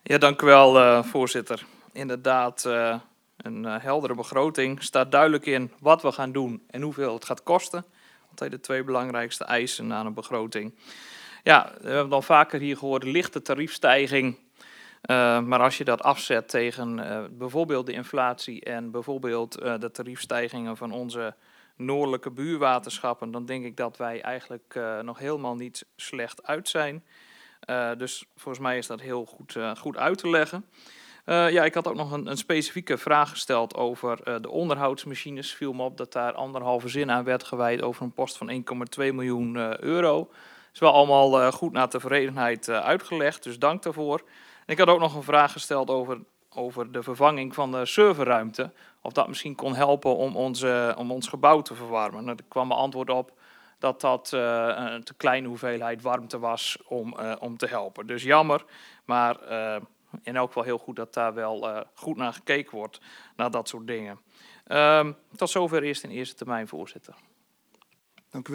Ja, dank u wel, voorzitter. Inderdaad, een heldere begroting staat duidelijk in wat we gaan doen en hoeveel het gaat kosten. Altijd de twee belangrijkste eisen aan een begroting. Ja, we hebben dan vaker hier gehoord, lichte tariefstijging. Maar als je dat afzet tegen bijvoorbeeld de inflatie en bijvoorbeeld de tariefstijgingen van onze noordelijke buurwaterschappen, dan denk ik dat wij eigenlijk nog helemaal niet slecht uit zijn. Dus volgens mij is dat heel goed uit te leggen. Ja, ik had ook nog een specifieke vraag gesteld over de onderhoudsmachines. Viel me op dat daar anderhalve zin aan werd gewijd over een post van 1,2 miljoen euro. Is wel allemaal goed naar tevredenheid uitgelegd, dus dank daarvoor. En ik had ook nog een vraag gesteld over de vervanging van de serverruimte. Of dat misschien kon helpen om ons gebouw te verwarmen. Nou, er kwam een antwoord op dat dat een te kleine hoeveelheid warmte was om te helpen. Dus jammer, maar in elk geval heel goed dat daar wel goed naar gekeken wordt, naar dat soort dingen. Tot zover eerst in eerste termijn, voorzitter.